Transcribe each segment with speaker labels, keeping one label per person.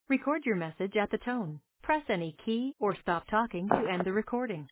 Speaker 1: Record your message at the tone. Press any key or stop talking to end the recording.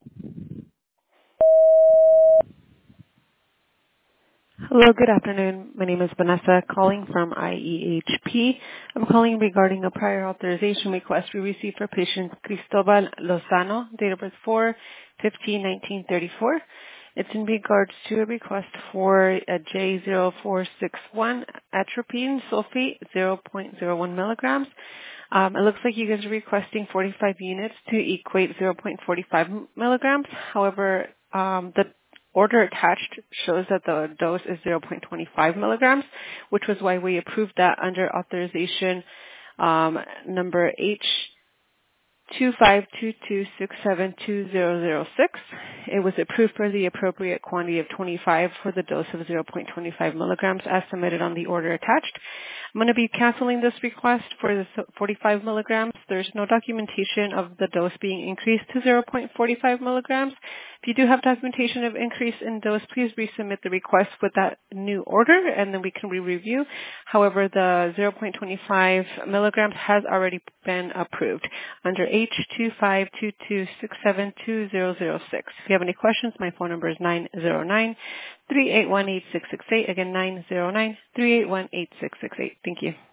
Speaker 2: Hello, good afternoon. My name is Vanessa, calling from IEHP. I'm calling regarding a prior authorization request we received for patient Cristobal Lozano, date of birth 4/15/1934. It's in regards to a request for a J0461 atropine sulfate 0.01 milligrams. It looks like you guys are requesting 45 units to equate 0.45 milligrams. However, the order attached shows that the dose is 0.25 milligrams, which was why we approved that under authorization number H2522672006. It was approved for the appropriate quantity of 25 for the dose of 0.25 milligrams as submitted on the order attached. I'm going to be canceling this request for the 45 milligrams. There's no documentation of the dose being increased to 0.45 milligrams. If you do have documentation of increase in dose, please resubmit the request with that new order, and then we can re-review. However, the 0.25 milligrams has already been approved under H2522672006. If you have any questions, my phone number is 909-381-8668. Again, 909-381-8668. Thank you.